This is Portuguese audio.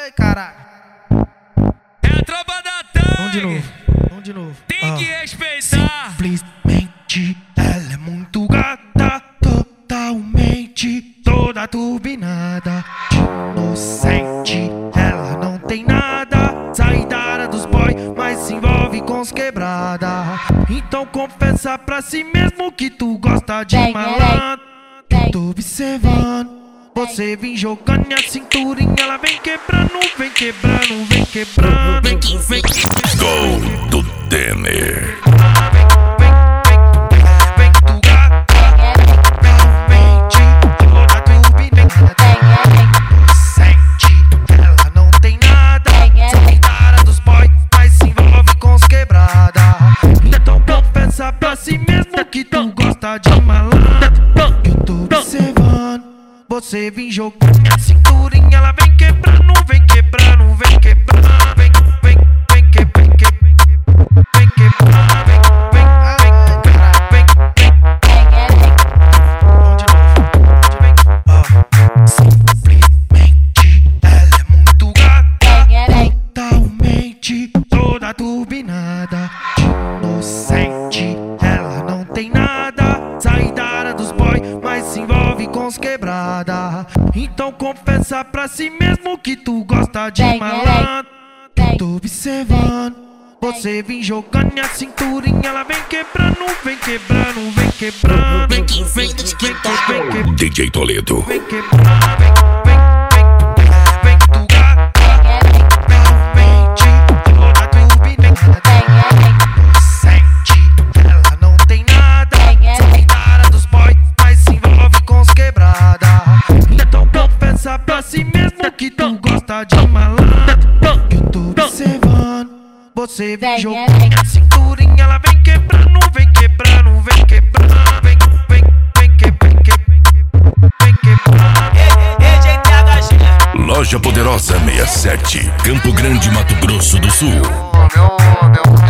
Ai, caralho. É a tropa da Tang. Vamos de novo. Tem que respeitar. Simplesmente ela é muito gata, totalmente toda turbinada. Inocente, ela não tem nada. Sai da área dos boy, mas se envolve com os quebrada. Então confessa pra si mesmo que tu gosta de malandro. Eu tô observando. Você vem jogando a cinturinha, ela vem quebrando, vem quebrando, vem quebrando. Vem. Gol do Denner. Vem tu gata, realmente toda turbinada. Sente, ela não tem nada. Sai da área dos boy, mas se envolve com os quebrada. Então confessa pra si mesmo que tu gosta de malandro. Eu tô observando. Você vem jogando a cinturinha, ela vem quebrando, vem quebrando, vem quebrando, vem quebrando, vem quebrando, Simplesmente ela é muito gata, totalmente toda turbinada. Inocente, ela não tem nada. Sai da área dos boy, mas se envolve com os quebrada. Então confessa pra si mesmo que tu gosta de malandro. Eu tô observando. Você vem jogando a cinturinha, ela vem quebrando, vem quebrando, vem quebrando. Vem quebrando, DJ Toledo. vem quebrando, vem tu gata, realmente toda turbinada. Sente, ela não tem nada. Sai da área dos boy, mas se envolve com os quebrada. Então confessa pra si mesmo que tu gosta de malandro. Eu tô observando. Você vem jogando a cinturinha, ela vem quebrando, vem quebrando, vem quebrando, vem quebrando. Loja Poderosa 67, Campo Grande, Mato Grosso do Sul. Meu